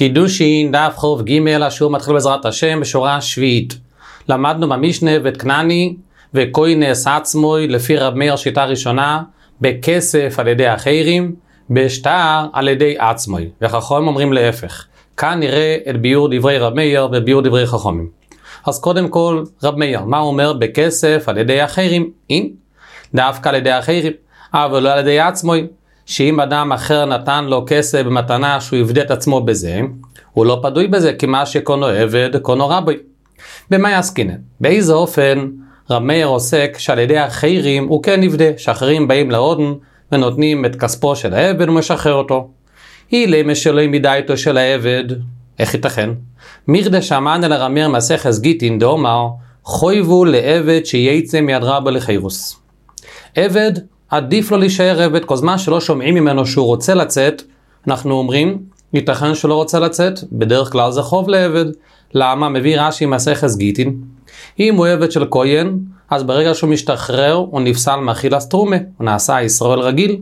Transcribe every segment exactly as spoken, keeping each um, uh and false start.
קידושין דף חוב ג' השור מתחיל בעזרת השם בשורה שביעית. למדנו במשנה ואת כנעני וכוי נס עצמוי לפי רב מאיר שיטה ראשונה, בכסף על ידי אחרים, בשטר על ידי עצמוי, וחכמים אומרים להפך. כאן נראה את ביור דברי רב מאיר וביור דברי חכמים. אז קודם כל רב מאיר, מה הוא אומר? בכסף על ידי אחרים, אין, דווקא על ידי אחרים, אבל לא על ידי עצמוי. שאם אדם אחר נתן לו כסף במתנה שהוא יבדה את עצמו בזה, הוא לא פדוי בזה, כי מה שקונו עבד, קונו רבי. במה יסקינן? באיזה אופן רב מאיר עוסק שעל ידי אחרים הוא כן נבדה, שאחרים באים להודן ונותנים את כספו של העבד ומשחרר אותו. היא למה שלא מידה איתו של העבד, איך ייתכן? מירדה שמן אל הרב מאיר מסכת גיטין דאמר, חויבו לעבד שייצא מיד רבא לחירוס. עבד, עדיף לו להישאר עבד, כל זמן שלא שומעים ממנו שהוא רוצה לצאת, אנחנו אומרים, ייתכן שלא רוצה לצאת, בדרך כלל זה חוב לעבד. למה? מביא רש"י מסכת גיטין. אם הוא עבד של כהן, אז ברגע שהוא משתחרר, הוא נפסל מאכילת תרומה, הוא נעשה ישראל רגיל.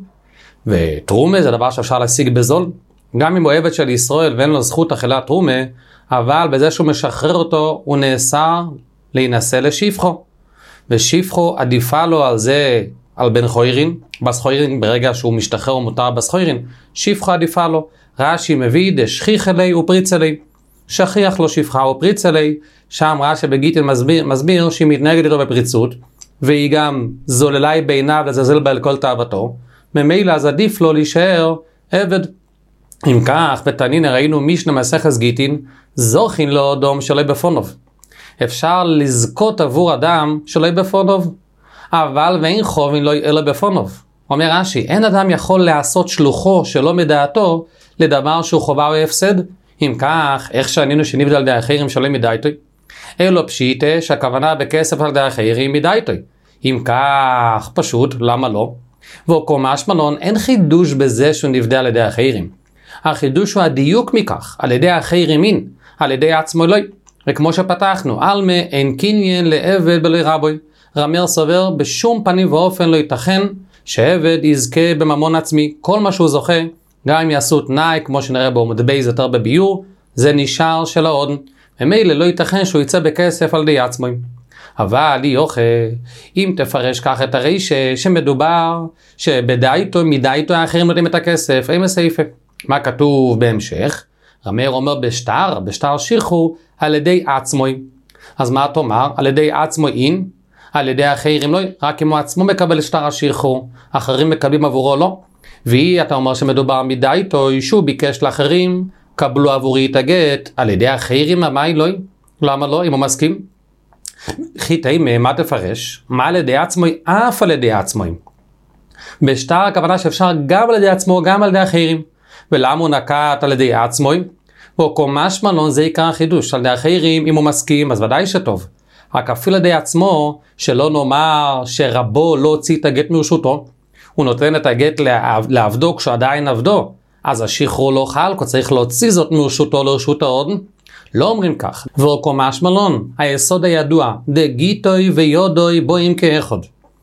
ותרומה זה דבר שאפשר להשיג בזול. גם אם הוא עבד של ישראל ואין לו זכות אכילת תרומה, אבל בזה שהוא משחרר אותו, הוא נאסר להינשא לשפחו. ושפחו עדיפה לו על זה, על בן חוירין, בס חוירין ברגע שהוא משתחרר הוא מותר בס חוירין, שפחה עדיפה לו. רש"י מביא דשכיח אלי ופריץ אלי, שכיח לו שפחה ופריץ אלי, שם רש"י בגיטין מסביר, מסביר שהיא מתנהגת איתו בפריצות, והיא גם זוללה בעיניו לזלזל בה על כל תאוותו, ממילא אז עדיף לו להישאר עבד. אם כך, בתנינא ראינו משנה מסכת גיטין, זוכין לו אדום שלא בפונוב. אפשר לזכות עבור אדם שלא בפונוב, אבל ואין חובין לא אלא בפונוב. אומר רש"י, אין אדם יכול לעשות שלוחו שלא מדעתו לדבר שהוא חובה או הפסד. אם כך, איך שענינו שנבדל על ידי אחרים שלא מדעתו? אלו פשיטה שהכוונה בכסף על ידי אחרים מדעתו. אם כך, פשוט, למה לא? וקומש מלון, אין חידוש בזה שהוא נבדל על ידי אחרים. החידוש הוא הדיוק מכך, על ידי אחרים אין, על ידי עצמו לא. וכמו שפתחנו, אלמה אין קניין לעבד בלי רבוי. רב מאיר סובר בשום פנים ואופן לא ייתכן שעבד יזכה בממון עצמי. כל מה שהוא זוכה, גם אם יעשו תנאי כמו שנראה בו מדבי יותר בביור, זה נשאר של ההוד. ומילא לא ייתכן שהוא יצא בכסף על ידי עצמו. אבל יוכל, אם תפרש כך את הרישה שמדובר שבדאיתו מדאיתו האחרים נותנים את הכסף, אין מסעיפה. מה כתוב בהמשך? רב מאיר אומר בשטר, בשטר שיחו על ידי עצמו. אז מה אתה אומר? על ידי עצמו אין? על ידי אחרים לא, רק אם הוא עצמו מקבל שטר השיחו, אחרים מקבלים עבורו לא. והיא, אתה אומר שמדובר מדאיתו, שהוא ביקש לאחרים, קבלו עבורי את הגט, על ידי אחרים, מה היא לא? למה לא? אם הוא מסכים? חיטי, מה תפרש? מה על ידי עצמו? אף על ידי עצמו. בשטר הכוונה שאפשר גם על ידי עצמו, גם על ידי אחרים. ולמה הוא נקט על ידי עצמו? וקומש מלון זה עיקר החידוש, על ידי אחרים, אם הוא מסכים, אז ודאי שטוב. רק אפילו על ידי עצמו, שלא נאמר שרבו לא הוציא את הגט מרשותו, הוא נותן את הגט לעבדו כשעדיין עבדו, אז השחרור לא חל, כי צריך להוציא זאת מרשותו לרשות ההוד. לא אומרים כך. וקומש מלון, היסוד הידוע, דגיטוי ויודוי בואים כאחד.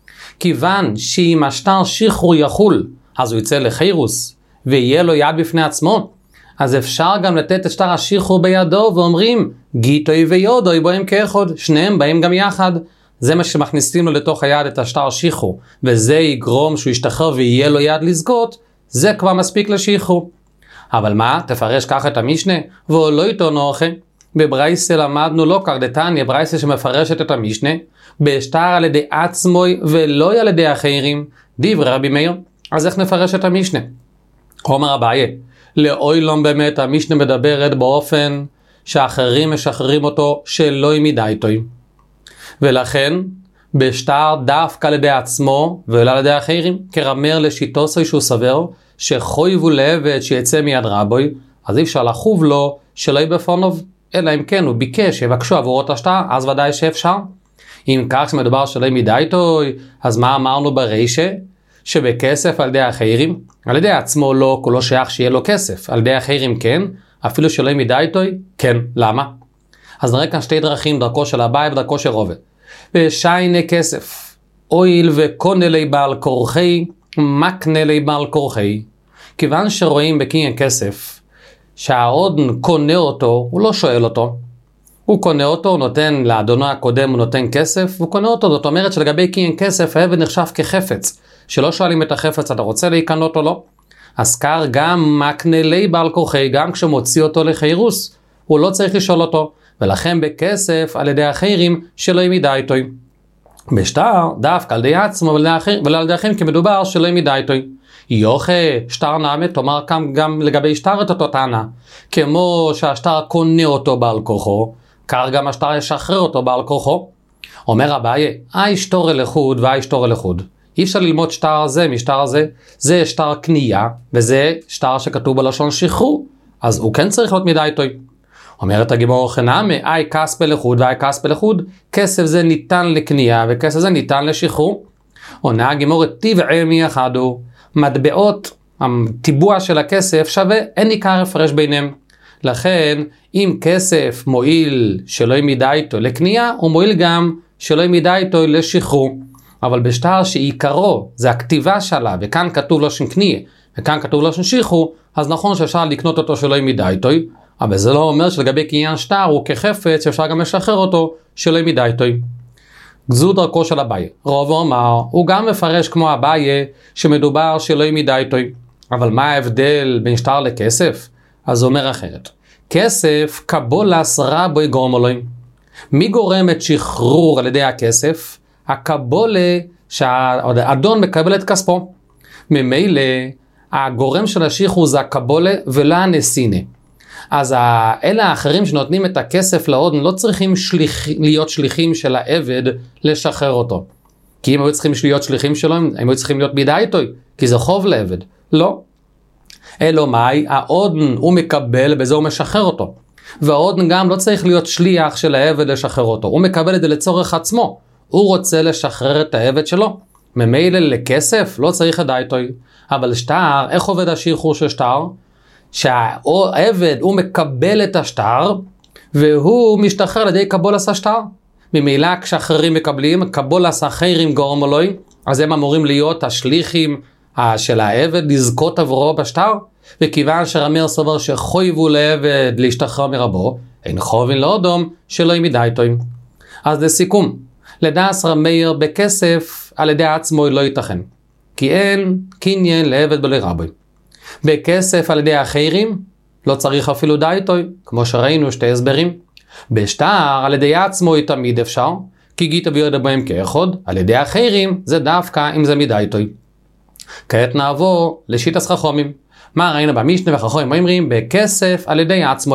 כיוון שאם השטר שחרור יחול, אז הוא יצא לחירוס, ויהיה לו יד בפני עצמו, אז אפשר גם לתת את שטר השחרור בידו, ואומרים, גיטוי ויודוי בואים כאחד, שניהם באים גם יחד. זה מה שמכניסים לו לתוך היד את השטר שחרור, וזה יגרום שהוא ישתחרר ויהיה לו יד לזכות, זה כבר מספיק לשחרור. אבל מה? תפרש ככה את המשנה, ולא איתו אוכל. בברייסה למדנו לא קרדתניה, ברייסה שמפרשת את המשנה, בשטר על ידי עצמוי ולא על ידי אחרים, דברי רבי מאיר. אז איך נפרש את המשנה? אומר אביי, לאוילום באמת המשנה מדברת באופן שאחרים משחררים אותו שלא ימידה איתו. ולכן בשטר דווקא על ידי עצמו ולא על ידי אחרים, כרב מאיר לשיטוסוי שהוא סבר שחויבו לעבד שיצא מיד רבוי, אז אי אפשר לחוב לו שלא יהיה בפונוב, אלא אם כן הוא ביקש שיבקשו עבורו את השטר, אז ודאי שאפשר. אם כך שמדובר שלא ימידה איתו, אז מה אמרנו ברישה? שבכסף על ידי אחרים, על ידי עצמו לא, כולו שייך שיהיה לו כסף, על ידי אחרים כן, אפילו שלא ימידה איתו, כן. למה? אז נראה כאן שתי דרכים, דרכו של אביי ודרכו של רובה. ושיינה כסף, אויל וקונה לי בעל כורחי, מקנה לי בעל כורחי. כיוון שרואים בקניין כסף, שהאודן קונה אותו, הוא לא שואל אותו. הוא קונה אותו, הוא נותן לאדונו הקודם, הוא נותן כסף, הוא קונה אותו. זאת אומרת שלגבי קניין כסף, העבד נחשב כחפץ. שלא שואלים את החפץ, אתה רוצה להיקנות או לא? הזכר גם מקנה לי בעל כורחי, גם כשמוציא אותו לחירוס, הוא לא צריך לשאול אותו. ולכן בכסף על ידי אחרים שלא ימידה איתו. בשטר דווקא על ידי עצמו ולא על ידי אחרים, כי מדובר שלא ימידה איתו. יוכה שטר נעמת, תאמר גם לגבי שטר את אותו טענה. כמו שהשטר קונה אותו בעל כוחו, כך גם השטר ישחרר אותו בעל כוחו. אומר אביי, אי שטור אל אחד ואי שטור אל אחד. אי אפשר ללמוד שטר הזה משטר הזה. זה שטר קנייה, וזה שטר שכתוב בלשון שחרור. אז הוא כן צריך להיות מידה איתו. אומרת הגימור חנמי, אי כספי לחוד ואי כספי לחוד, כסף זה ניתן לקנייה וכסף זה ניתן לשחרור. עונה הגימור טבעי מיחדו, מטבעות, הטיבוע של הכסף שווה, אין עיקר הפרש ביניהם. לכן, אם כסף מועיל שלא ימידה איתו לקנייה, הוא מועיל גם שלא ימידה איתו לשחרור. אבל בשטר שעיקרו זה הכתיבה שלה, וכאן כתוב לו שם קנייה, וכאן כתוב לו שם שחרור, אז נכון שאפשר לקנות אותו שלא ימידה איתו, אבל זה לא אומר שלגבי קניין שטר הוא כחפץ שאפשר גם לשחרר אותו שלא ימידה איתו. זו דרכו של אביי. רוב אומר, הוא גם מפרש כמו אביי שמדובר שלא ימידה איתו. אבל מה ההבדל בין שטר לכסף? אז הוא אומר אחרת. כסף קבולס רבוי גורמולוי. מי גורם את שחרור על ידי הכסף? הקבולה שהאדון מקבל את כספו. ממילא הגורם של השחרור זה הקבולה ולא הנסינה. אז אלה האחרים שנותנים את הכסף לאודן לא צריכים שליח, להיות שליחים של העבד לשחרר אותו. כי אם היו צריכים להיות שליחים שלו, הם היו צריכים להיות בידה איתו, כי זה חוב לעבד. לא. אלו מאי, האודן הוא מקבל, בזה הוא משחרר אותו. והאודן גם לא צריך להיות שליח של העבד לשחרר אותו. הוא מקבל את זה לצורך עצמו. הוא רוצה לשחרר את העבד שלו. ממילא לכסף לא צריך ידה איתו. אבל שטר, איך עובד השחרור של שטר? שהעבד הוא מקבל את השטר והוא משתחרר על ידי קבולס השטר. ממילא כשאחרים מקבלים, קבולס אחרים גורמולוי, אז הם אמורים להיות השליחים של העבד לזכות עבורו בשטר. וכיוון שרמיר סובר שחויבו לעבד להשתחרר מרבו, אין חובין לאודום שלא ימידה איתו. אז לסיכום, לדעס רמיר בכסף על ידי עצמו לא ייתכן, כי אין קניין לעבד בלי רבוי. בכסף על ידי אחרים לא צריך אפילו די איתו, כמו שראינו שתי הסברים. בשטר על ידי עצמו תמיד אפשר, כי גיטה ויודע בהם כאחד, על ידי אחרים זה דווקא אם זה מידה איתו. כעת נעבור לשיטת חכמים. מה ראינו במשנה וחכמים אומרים? בכסף על ידי עצמו.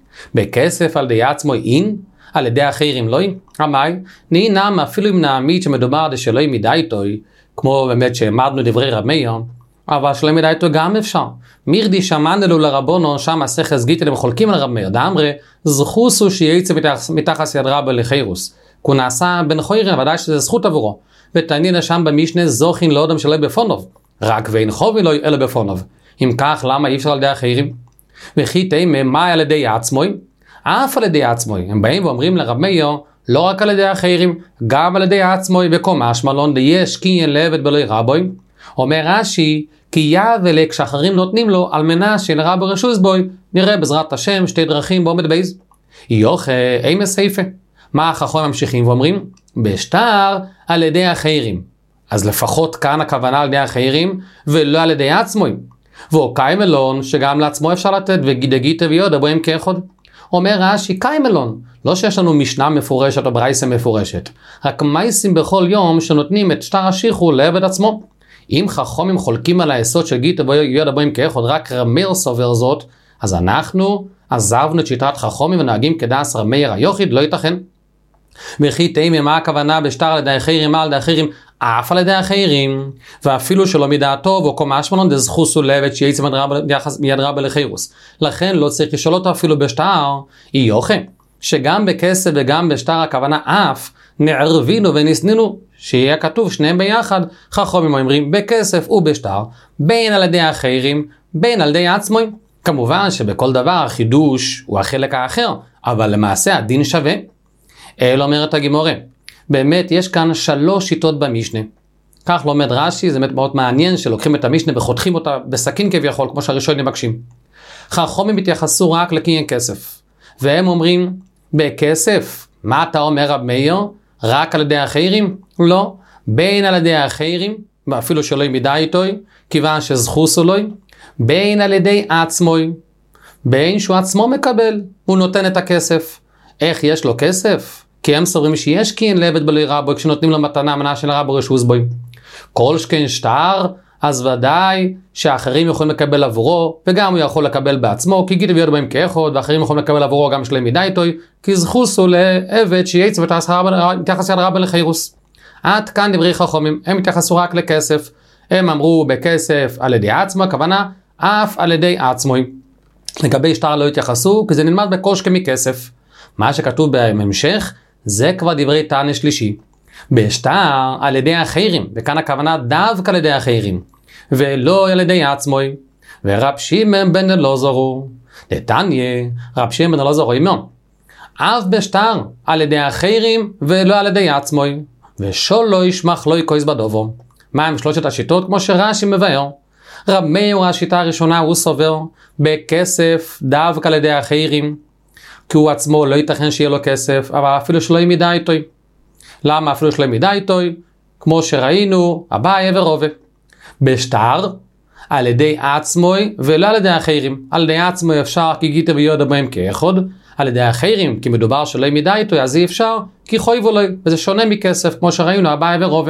בכסף על ידי עצמו אין, על ידי אחרים לא. המי, נהינם אפילו אם נעמיד שמדובר שלא מידה איתו, כמו באמת שהעמדנו דברי רב מאיר, אבל שלא מידה איתו גם אפשר. מירדי שמענלו לרבונו, שם הסכס גיטל הם חולקים על רב מאיר, דאמרי, זכוסו שייצא מתחס יד רבא לחירוס. כי הוא נעשה בן חוירן, ודאי שזה זכות עבורו. ותעניין שם במשנה זוכין לאודם שלא בפונוב. רק ואין חובי לא אלא בפונוב. אם כך, למה אי אפשר על ידי אחרים? וכי תימא, מה על ידי עצמוי? אף על ידי עצמוי. הם באים ואומרים לרב מאיר, לא רק על ידי אחרים, גם על ידי עצמוי, וקומה שמלון דיש קניין לעבד בלוי רבוי. אומר רש"י, כי יאבלה כשאחרים נותנים לו על מנה של רבו רשוס בוי, נראה בעזרת השם שתי דרכים בעומד בייז. יוכה, אי מסייפה. מה החכמים ממשיכים ואומרים? בשטר על ידי אחרים. אז לפחות כאן הכוונה על ידי אחרים, ולא על ידי עצמוי. והוא קיימלון שגם לעצמו אפשר לתת, וגידגיתה ויודע בוהם כאחד. אומר רש"י, קיימלון, לא שיש לנו משנה מפורשת או ברייסה מפורשת, רק מייסים בכל יום שנותנים את שטר השחרור לעבד עצמו. אם חכמים חולקים על היסוד של גיטה ויודע בוהם כאחד, רק רמיר סובר זאת, אז אנחנו עזבנו את שיטת חכמים ונהגים כדעס רמיר היוחיד, לא ייתכן. וכי תימא, מה הכוונה בשטר על ידי אחרים, מה על ידי אחרים? אף על ידי אחרים, ואפילו שלא מדעתו, וקומה שמלון דזכוסו לעבד שיצא מיד רבא לחירוס. לכן לא צריך לשאול אותו אפילו בשטר, יוכה, שגם בכסף וגם בשטר הכוונה אף, נערבינו ונסנינו, שיהיה כתוב שניהם ביחד, חכמים אומרים בכסף ובשטר, בין על ידי אחרים, בין על ידי עצמוי. כמובן שבכל דבר החידוש הוא החלק האחר, אבל למעשה הדין שווה. אל אומרת הגימורה, באמת יש כאן שלוש שיטות במשנה. כך לומד רש"י, זה באמת מאוד מעניין שלוקחים את המשנה וחותכים אותה בסכין כביכול, כמו שהראשונים מבקשים. חכמים התייחסו רק לקניין כסף. והם אומרים, בכסף, מה אתה אומר רב מאיר? רק על ידי אחרים? לא. בין על ידי אחרים, ואפילו שלא מידה איתוי, כיוון שזכוס אלוהי, בין על ידי עצמוי, בין שהוא עצמו מקבל, הוא נותן את הכסף. איך יש לו כסף? כי הם סוברים שיש קין לעבד בלי רבוי, כשנותנים לו מתנה, מנה של רבו רשוס בוי. כל שכן שטר, אז ודאי שאחרים יכולים לקבל עבורו, וגם הוא יכול לקבל בעצמו, כי גיטו ויודו בהם כאחוד, ואחרים יכולים לקבל עבורו גם שלהם מידה איתוי, כי זכוסו לעבד שייצא מתייחס יד רבא לחיירוס. עד כאן דברי חכמים, הם התייחסו רק לכסף, הם אמרו בכסף על ידי עצמו, הכוונה אף על ידי עצמוי. לגבי שטר לא התייחסו, כי זה נלמד בקושקה מכסף. מה שכתוב בהמשך, זה כבר דברי טענה שלישי. בשטר על ידי אחרים, וכאן הכוונה דווקא על ידי אחרים, ולא על ידי עצמוי. ורב שמעון בן אלעזר, דתניא, רב שמעון בן אלעזר אומר, אף בשטר על ידי אחרים ולא על ידי עצמוי, ושלו ישמח לא יקויס בדובו. מה הם שלושת השיטות? כמו שרש"י מבאר. רב מאיר השיטה הראשונה הוא סובר בכסף דווקא על ידי אחרים, כי הוא עצמו לא ייתכן שיהיה לו כסף, אבל אפילו שלא ימידה איתוי. למה אפילו שלא ימידה איתוי? כמו שראינו, אביי ורובה. בשטר, על ידי עצמוי ולא על ידי אחרים. על ידי עצמוי אפשר כי גיטה ויודו בהם כאחוד, על ידי אחרים, כי מדובר שלא ימידה איתוי, אז אי אפשר, כי חויבו לו, וזה שונה מכסף, כמו שראינו, אביי ורובה.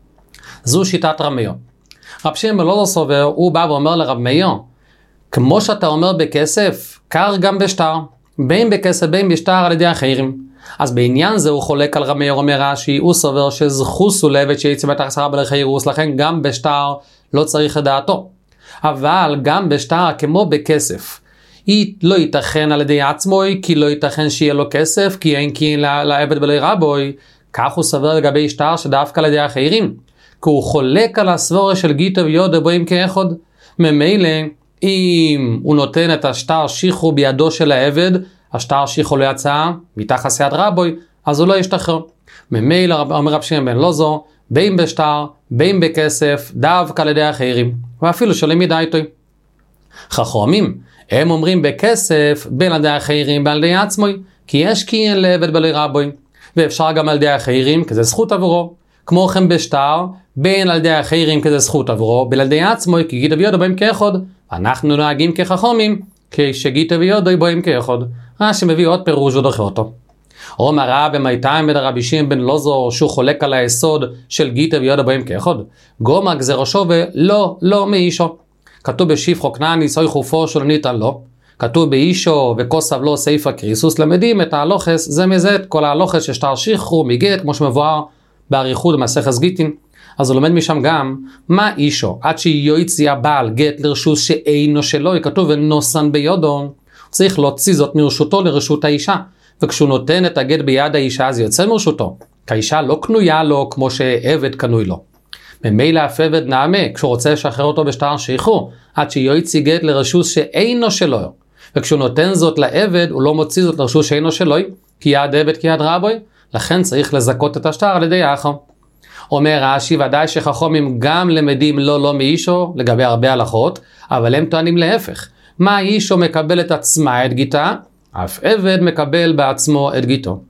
זו שיטת רב מאיר. רב שמעון בן אלעזר סובר, הוא בא ואומר לרב מאיר, כמו שאתה אומר בכסף, קר גם בשטר, בין בכסף בין בשטר על ידי אחרים. אז בעניין זה הוא חולק על רב מאיר, אומר רש"י, הוא סובר שזכוסו לעבד שייצא מתייחס רבא לחיירוס, לכן גם בשטר לא צריך את דעתו. אבל גם בשטר כמו בכסף, היא לא ייתכן על ידי עצמוי, כי לא ייתכן שיהיה לו כסף, כי אין קין לעבד בלי רבוי. כך הוא סובר לגבי שטר שדווקא על ידי אחרים, כי הוא חולק על הסבורה של גיטו ויודו בהם כאחוד. ממילא, אם הוא נותן את השטר שיחו בידו של העבד, השטר שיחו לא יצא מתחת יד רבוי, אז הוא לא ישתחרר. ממילא אומר רב שמעון בן אלעזר, בין בשטר, בין בכסף, דווקא על ידי אחרים, ואפילו שלא ימידה איתוי. חכמים, הם אומרים בכסף, בין על ידי אחרים, בין על ידי עצמוי, כי יש קניין לעבד בלי רבוי, ואפשר גם על ידי אחרים, כי זה זכות עבורו. כמו כן בשטר, בין על ידי אחרים, כי זה זכות עבורו, בין על ידי עצמוי, כי גיטו ויודו בהם כאחוד. אנחנו נוהגים כחכמים, כשגיטו ויודו בהם כאחוד. רש"י מביא עוד פירוש ודוחה אותו. אומר רבי מייטיים בן רבי שמעון בן אלעזר, שהוא חולק על היסוד של גיטו ויודו בהם כאחוד. גומר גזירו שווה, לא, לא מאישו. כתוב בשפחו כנעני, סוי חופו שלא ניתן לו. כתוב באישו וכוסב לו סייפא קריסוס, למדים את ההלוכס, זה מזה את כל ההלוכס ששטר שיחרו מגט, כמו שמבואר באריכות במסכת גיטין. אז הוא לומד משם גם, מה אישו? עד שיוציא הבעל גט לרשות שאינו שלו, כתוב ונוסן ביודו, צריך להוציא זאת מרשותו לרשות האישה, וכשהוא נותן את הגט ביד האישה, זה יוצא מרשותו, כי האישה לא קנויה לו כמו שעבד קנוי לו. ממילא אף עבד נעמה, כשהוא רוצה לשחרר אותו בשטר שיחו, עד שיוציא גט לרשות שאינו שלו, וכשהוא נותן זאת לעבד, הוא לא מוציא זאת לרשות שאינו שלו, כי יד עבד כי יד רבוי, לכן צריך לזכות את השטר על ידי האחר. אומר רש"י, ודאי שחכמים גם למדים לא לא מאישו לגבי הרבה הלכות, אבל הם טוענים להפך. מה אישו מקבל את עצמה את גיטה, אף עבד מקבל בעצמו את גיטו.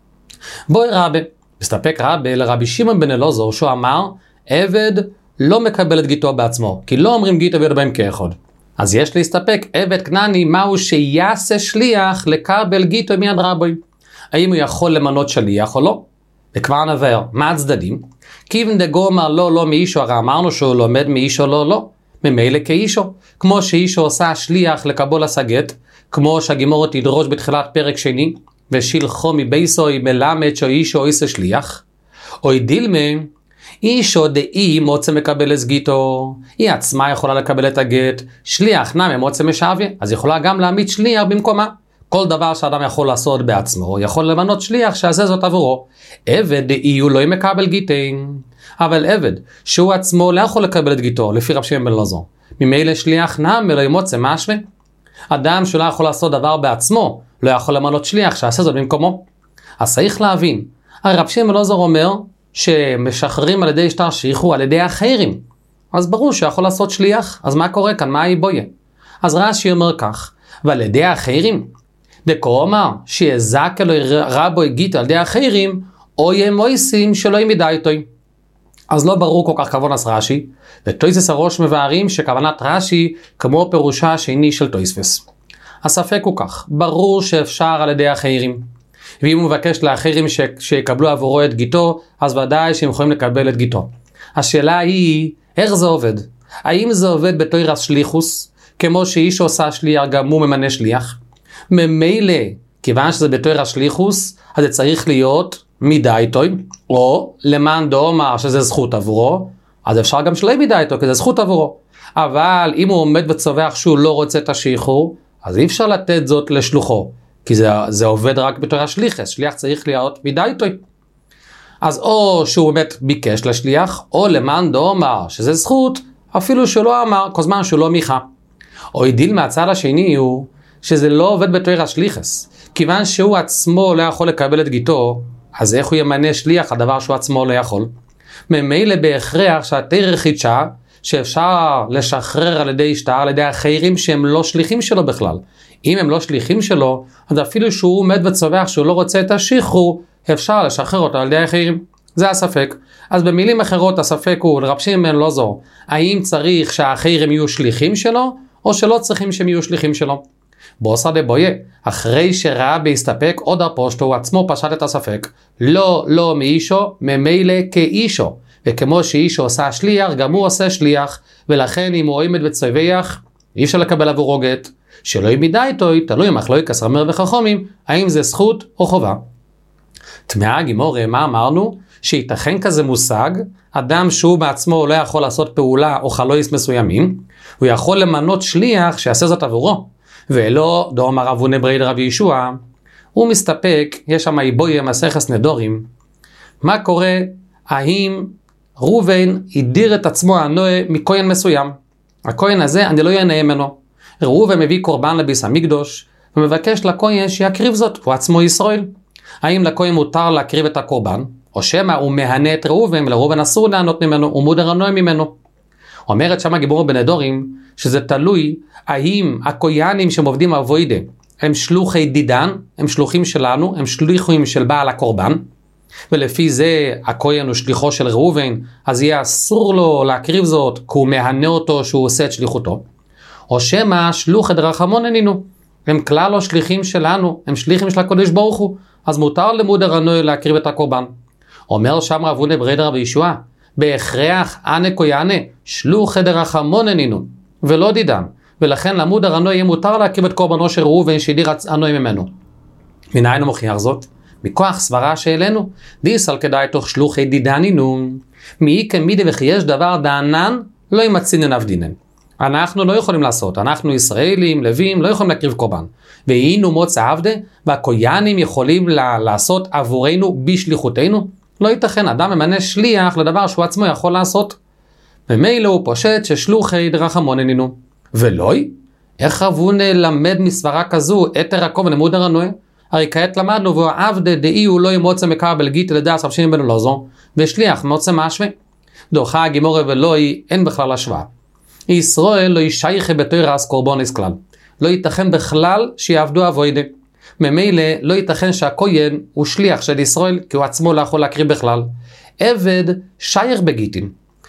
בואי רבי, מסתפק רבי לרבי שמעון בן אלעזר, שהוא אמר, עבד לא מקבל את גיטו בעצמו, כי לא אומרים גיטו ויודו בהם כאחוד. אז יש להסתפק, עבד כנעני מהו שיעשה שליח לקבל גיטו מיד רבוי. האם הוא יכול למנות שליח או לא? וכבר נבהר, מה הצדדים? כיוון דגומר לא לא מאישו, הרי אמרנו שהוא לומד מאישו לא לא, ממילא כאישו. כמו שאישו עושה שליח לקבול הסגט, כמו שהגימורת תדרוש בתחילת פרק שני, ושילחו מבייסוי מלמד שאישו עושה שליח, או דילמה, אישו דאי מוצא מקבל את גיטו, היא עצמה יכולה לקבל את הגט, שליח נמי מוצא משאביה, אז יכולה גם להעמיד שליח במקומה. כל דבר שאדם יכול לעשות בעצמו, יכול למנות שליח שעשה זאת עבורו. עבד דאי הוא לא מקבל גיטין, אבל עבד שהוא עצמו לא יכול לקבל את גיטו, לפי רב שמעון בן אלעזר. ממילא שליח נמי לא ימוצא משווה. אדם שלא יכול לעשות דבר בעצמו, לא יכול למנות שליח שעשה זאת במקומו. אז צריך להבין, הרב שמעון בן אלעזר אומר שמשחררים על ידי שטר שיחו על ידי אחרים. אז ברור שיכול לעשות שליח, אז מה קורה כאן? מה היא בויה? אז רש"י אומר כך, ועל ידי האחרים, דקאמר שיזק אלוהי רבו הגיתו על ידי האחרים, או ימויסים שלא ימידה איתו. אז לא ברור כל כך כוונס רש"י, ותויסס הראש מבארים שכוונת רש"י כמו פירושה השני של תויספס. הספק הוא כך, ברור שאפשר על ידי האחרים, ואם הוא מבקש לאחרים ש... שיקבלו עבורו את גיתו, אז ודאי שהם יכולים לקבל את גיתו. השאלה היא, איך זה עובד? האם זה עובד בתוירס שליחוס, כמו שאיש עושה שליח גם הוא ממנה שליח? ממילא, כיוון שזה בתוירס שליחוס, אז זה צריך להיות מידה איתו, או למען דאמר שזה זכות עבורו, אז אפשר גם שלא מידה איתו, כי זה זכות עבורו. אבל אם הוא עומד וצווח שהוא לא רוצה את השחרור, אז אי אפשר לתת זאת לשלוחו, כי זה, זה עובד רק בתוירס שליחס, שליח צריך להיות מידה איתו. אז או שהוא באמת ביקש לשליח, או למען דאמר שזה זכות, אפילו שהוא לא אמר, כל זמן שהוא לא מיכה. או ידיל מהצד השני הוא, שזה לא עובד בתוירס שליחס, כיוון שהוא עצמו לא יכול לקבל את גיתו, אז איך הוא ימנה שליח הדבר שהוא עצמו לא יכול? ממילא בהכרח שהתרא חידשה שאפשר לשחרר על ידי שטר, על ידי אחרים שהם לא שליחים שלו בכלל. אם הם לא שליחים שלו, אז אפילו שהוא עומד וצווח שהוא לא רוצה את השחרור, אפשר לשחרר אותו על ידי אחרים. זה הספק. אז במילים אחרות הספק הוא, לרב שמעון בן אלעזר, האם צריך שהאחרים יהיו שליחים שלו, או שלא צריכים שהם יהיו שליחים שלו? בוסא דבויה, אחרי שראה בהסתפק עוד הפושטו, הוא עצמו פשט את הספק. לא, לא מאישו, ממילא כאישו. וכמו שאישו עושה שליח, גם הוא עושה שליח, ולכן אם הוא עומד וצווח, אי אפשר לקבל עבורו גט. שלא ימידה איתו, תלוי מחלוקת כסרמר וחכמים, האם זה זכות או חובה. תמאה גימורה, מה אמרנו? שייתכן כזה מושג, אדם שהוא בעצמו לא יכול לעשות פעולה או חלויס מסוימים, הוא יכול למנות שליח שיעשה זאת עבורו. ולא דאמר אבונה ברי רבי ישוע, הוא מסתפק, יש שם איבויה מסכת נדורים. מה קורה? האם ראובן הדיר את עצמו הנועה מכהן מסוים? הכהן הזה אני לא ינאה ממנו. ראובן מביא קורבן לביס המקדוש ומבקש לכהן שיקריב זאת, הוא עצמו ישראל. האם לכהן מותר להקריב את הקורבן? או שמא הוא מהנה את ראובן ולראובן אסור לענות ממנו, הוא מודר הנועה ממנו. אומרת שם הגיבור בנדורים שזה תלוי האם הכהנים שמעובדים אבוידה הם שלוחי דידן, הם שלוחים שלנו, הם שליחים של בעל הקורבן, ולפי זה הכהן הוא שליחו של ראובן, אז יהיה אסור לו להקריב זאת כי הוא מהנה אותו שהוא עושה את שליחותו. או שמא שלוחי דרחמון אנינו, הם כלל לא שליחים שלנו, הם שליחים של הקדוש ברוך הוא, אז מותר למודר הנועה להקריב את הקורבן. אומר שם רב הונא ברי רבי ישוע, בהכרח אנה כהנה שלוחי דרחמון אנינו ולא דידן, ולכן למודר הנועה יהיה מותר להקריב את קורבנו של ראובן שהדיר הנועה ממנו. מניין הוא מוכיח זאת? מכוח סברה שאלינו, דיסל כדאי תוך שלוחי דידנינו, מי כמידי וכי יש דבר דענן לא ימצינן אבדינן. אנחנו לא יכולים לעשות, אנחנו ישראלים, לווים, לא יכולים להקריב קורבן. והיינו מוצא עבדה, והכהנים יכולים לעשות עבורנו בשליחותנו. לא ייתכן, אדם ממנה שליח לדבר שהוא עצמו יכול לעשות. ומילא הוא פושט ששלוחי דרחמון אנינו. ולא? איך רבו נלמד מסברה כזו, אתר הכובן למודר הנועה? הרי כעת למדנו, ועבדה דאי הוא לא ימוצא מקבל גיט לדעת רב שמעון בן אלעזר, ושליח מוצא משווה. דוחה הגימורה ולוי, אין בכלל השוואה. ישראל לא ישייך בתוירס קורבנס כלל. לא ייתכן בכלל שיעבדו אבוידה. ממילא לא ייתכן שהכהן הוא שליח של ישראל, כי הוא עצמו לא יכול להקריב בכלל. עבד שייך בגיטין.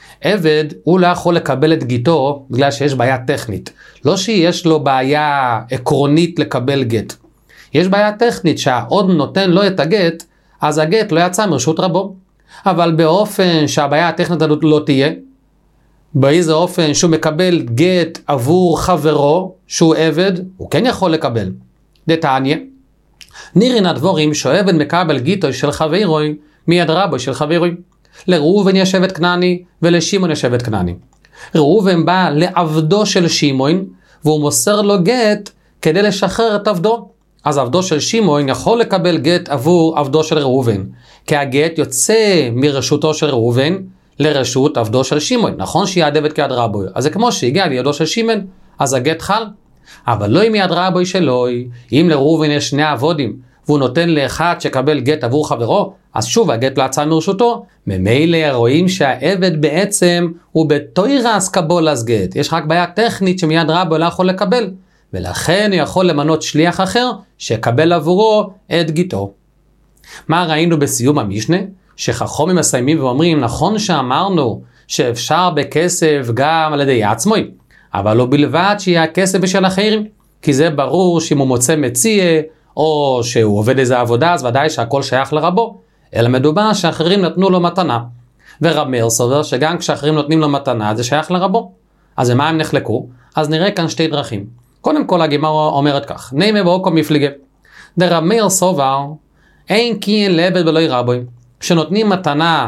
עבד הוא לא יכול לקבל את גיטו בגלל שיש בעיה טכנית. לא שיש לו בעיה עקרונית לקבל גט. יש בעיה טכנית שהעוד נותן לו את הגט, אז הגט לא יצא מרשות רבו. אבל באופן שהבעיה הטכנית לא תהיה, באיזה אופן שהוא מקבל גט עבור חברו, שהוא עבד, הוא כן יכול לקבל. דתניא, נירין הדבורים שעבד מקבל גיטו של חברוי, מיד רבו של חברוי. לראובן יש שבט כנעני, ולשמעון יש שבט כנעני. ראובן בא לעבדו של שמעון, והוא מוסר לו גט כדי לשחרר את עבדו. אז עבדו של שמעון יכול לקבל גט עבור עבדו של ראובן, כי הגט יוצא מרשותו של ראובן, לרשות עבדו של שמעון. נכון שיד עבד כיד רבוי, אז זה כמו שהגיע לידו של שמעון, אז הגט חל. אבל לא עם יד רבוי שלוי, אם לראובן יש שני עבודים, והוא נותן לאחד שקבל גט עבור חברו, אז שוב הגט לא יצא מרשותו, ממילא רואים שהעבד בעצם הוא בתוירס קבולס גט, יש רק בעיה טכנית שמיד רבו לא יכול לקבל, ולכן הוא יכול למנות שליח אחר שיקבל עבורו את גיטו. מה ראינו בסיום המשנה? שחכמים מסיימים ואומרים, נכון שאמרנו שאפשר בכסף גם על ידי עצמוי, אבל לא בלבד שיהיה הכסף בשל אחרים, כי זה ברור שאם הוא מוצא מציע, או שהוא עובד איזה עבודה, אז ודאי שהכל שייך לרבו, אלא מדובר שאחרים נתנו לו מתנה. ורב מאיר סובר שגם כשאחרים נותנים לו מתנה, זה שייך לרבו. אז למה הם נחלקו? אז נראה כאן שתי דרכים. קודם כל הגמרא אומרת כך, נימה באוקו מפליגה. דרב מאיר סובר, אין קיין לעבד ולא רבוי. כשנותנים מתנה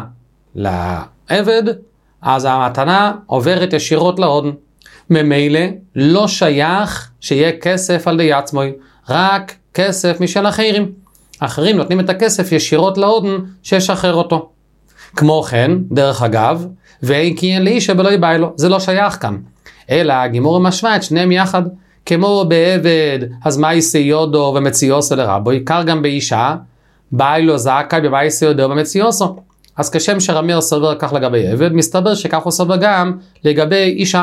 לעבד, אז המתנה עוברת ישירות להודן. ממילא לא שייך שיהיה כסף על די עצמוי, רק כסף משל אחרים. אחרים נותנים את הכסף ישירות להודן שישחרר אותו. כמו כן, דרך אגב, ואין קיין לאישה בלא יבאי לו, זה לא שייך כאן. אלא הגימור משווה את שניהם יחד, כמו בעבד, אז מה יעשה יודו ומציוסו לרבו, עיקר גם באישה, באי לו זעקה במה יעשה יודו ומציוסו. אז כשם שרמיר סובר כך לגבי עבד, מסתבר שכך הוא סובר גם לגבי אישה.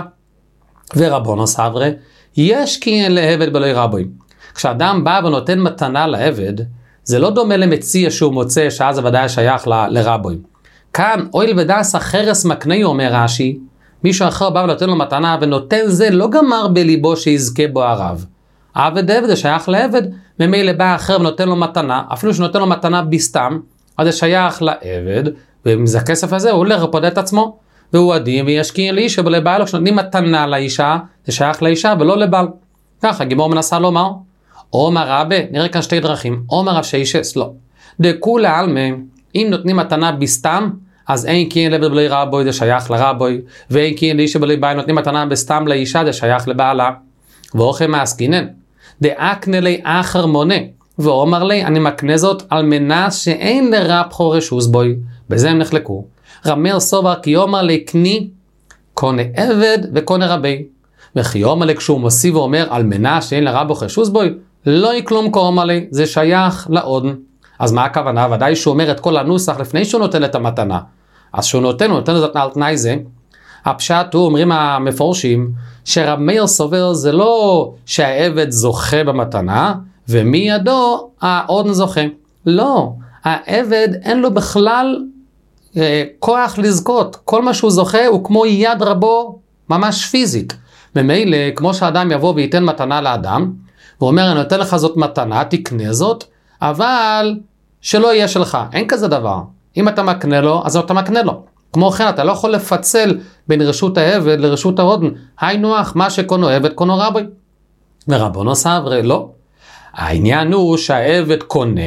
ורבונו סברה, יש קיין לעבד בלא רבוי. כשאדם בא ונותן מתנה לעבד, זה לא דומה למציע שהוא מוצא, שאז הוודאי שייך ל- לרבוי. כאן, אויל ודס החרס מקנה, אומר רש"י, מישהו אחר בא ונותן לו מתנה, ונותן זה לא גמר בליבו שיזכה בו הרב. עבד עבד זה שייך לעבד, ממילא בא אחר ונותן לו מתנה, אפילו שנותן לו מתנה בסתם, אז זה שייך לעבד, ומזה הכסף הזה הוא הולך לפוד את עצמו, והוא עדים ויש קיין לאישה בלי בעל, כשנותנים מתנה לאישה, זה שייך לאישה ולא לבעל. ככה, גימור מנסה לומר, אומר רבי, נראה כאן שתי דרכים, אומר רב שיישס, לא. דכולה עלמא, אם נותנים מתנה בסתם, אז אין קיין לעבד בלי רבוי, זה שייך לרבוי, ואין קיין לאישה בלי בעל, נותנים מתנה בסתם לאישה, זה שייך לבעלה. ואוכי מעסקינן, דאקנה לי אחר מונה, ואומר לי, אני מקנה זאת על מנס שאין לרב חורש וסבוי, בזה הם נחלקו. רמר סובר כי אומר לי קני, קונה עבד וקונה רבי. וכי אומר לי כשהוא מוסיף ואומר על מנס שאין לרב חורש וסבוי, לא יקלום כאומר לי, זה שייך לעודן. אז מה הכוונה? ודאי שהוא אומר את כל הנוסח לפני שהוא נותן את המתנה. אז שהוא נותן, הוא נותן את על תנאי זה. הפשט הוא, אומרים המפורשים, שרב מאיר סובר זה לא שהעבד זוכה במתנה, ומידו העודן זוכה. לא, העבד אין לו בכלל אה, כוח לזכות. כל מה שהוא זוכה הוא כמו יד רבו, ממש פיזית. ממילא, כמו שהאדם יבוא וייתן מתנה לאדם, הוא אומר, אני נותן לך זאת מתנה, תקנה זאת, אבל שלא יהיה שלך. אין כזה דבר. אם אתה מקנה לו, אז אתה מקנה לו. כמו כן, אתה לא יכול לפצל בין רשות העבד לרשות העודן. היינו אך, מה שקונו עבד, קונו רבי. ורבונו סברה, לא. העניין הוא שהעבד קונה,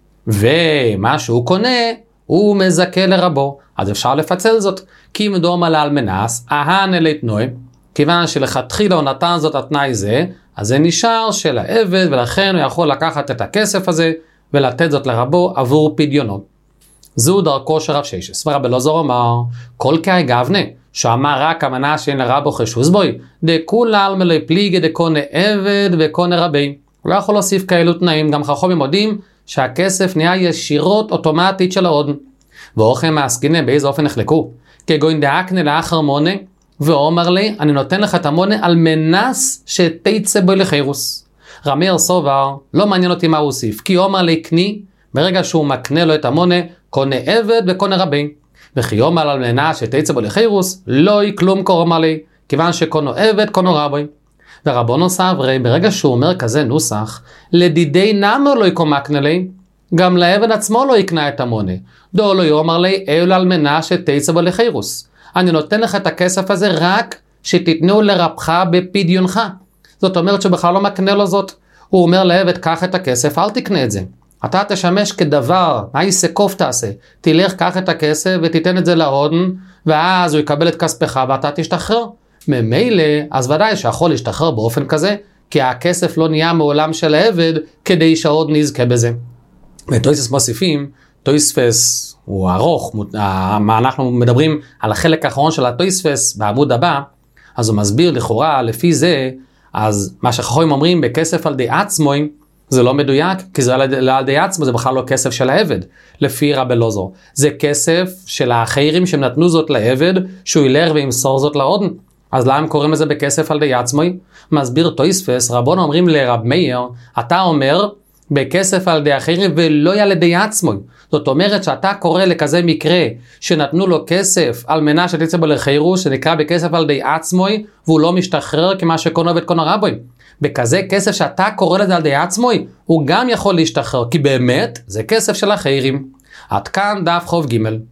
ומה שהוא קונה, הוא מזכה לרבו. אז אפשר לפצל זאת. כי מדום על אלמנס, אהן אלית נוי, כיוון שלכתחילה הוא נתן זאת התנאי זה, אז זה נשאר של העבד, ולכן הוא יכול לקחת את הכסף הזה, ולתת זאת לרבו עבור פדיונו. זו דרכו של רב שיישס. ורב אלעזר אמר, כל כאי גבנה, שאמר רק המנה שאין לרבו חשוס בוי, דכולה על מלא פליגה דקונה עבד וקונה רבי. הוא לא יכול להוסיף כאלו תנאים, גם חכמים יודעים שהכסף נהיה ישירות אוטומטית של העודן. ואוכם מעסקינא באיזה אופן נחלקו, כגון דאקנה לאחר מונה, ואומר לי, אני נותן לך את המונה על מנס שתצא בו לחירוס. רמיר סובר, לא מעניין אותי מה הוא הוסיף, כי אומר לי קני, ברגע שהוא מקנה לו את המונה, קונה עבד וקונה רבי. וכי אומר על מנס שתצא בו לחירוס, לא יקלום קורמה לי, כיוון שקונו עבד, קונו רבי. ורבונו סברי, ברגע שהוא אומר כזה נוסח, לדידי נמו לא יקומקנה לי, גם לעבד עצמו לא יקנה את המונה. דו לא יאמר לי, אלו על מנס שתצא בו לחירוס. אני נותן לך את הכסף הזה רק שתיתנו לרבך בפדיונך. זאת אומרת שבכלל לא מקנה לו זאת. הוא אומר לעבד, קח את הכסף, אל תקנה את זה. אתה תשמש כדבר, מה יסקוף תעשה? תלך, קח את הכסף ותיתן את זה להודן, ואז הוא יקבל את כספך ואתה תשתחרר. ממילא, אז ודאי שיכול להשתחרר באופן כזה, כי הכסף לא נהיה מעולם של העבד, כדי שההודן יזכה בזה. ותויספס מוסיפים, תויספס הוא ארוך, מה אנחנו מדברים על החלק האחרון של התויספס בעמוד הבא, אז הוא מסביר לכאורה לפי זה, אז מה שחכמים אומרים בכסף על די עצמוי, זה לא מדויק, כי זה על, על די עצמו, זה בכלל לא כסף של העבד, לפי רבי אלעזר. זה כסף של האחרים שהם נתנו זאת לעבד, שהוא ילך וימסור זאת לעודן. אז למה הם קוראים לזה בכסף על די עצמו? מסביר תוספות, רבנו אומרים לרב מאיר, אתה אומר בכסף על די אחרים ולא על די עצמו. זאת אומרת שאתה קורא לכזה מקרה שנתנו לו כסף על מנה שתצא בו לחירו, שנקרא בכסף על די עצמו, והוא לא משתחרר כמה שקונה ואת קונה רבוי. בכזה כסף שאתה קורא לזה על די עצמו, הוא גם יכול להשתחרר, כי באמת זה כסף של אחרים. עד כאן דף חוב ג'.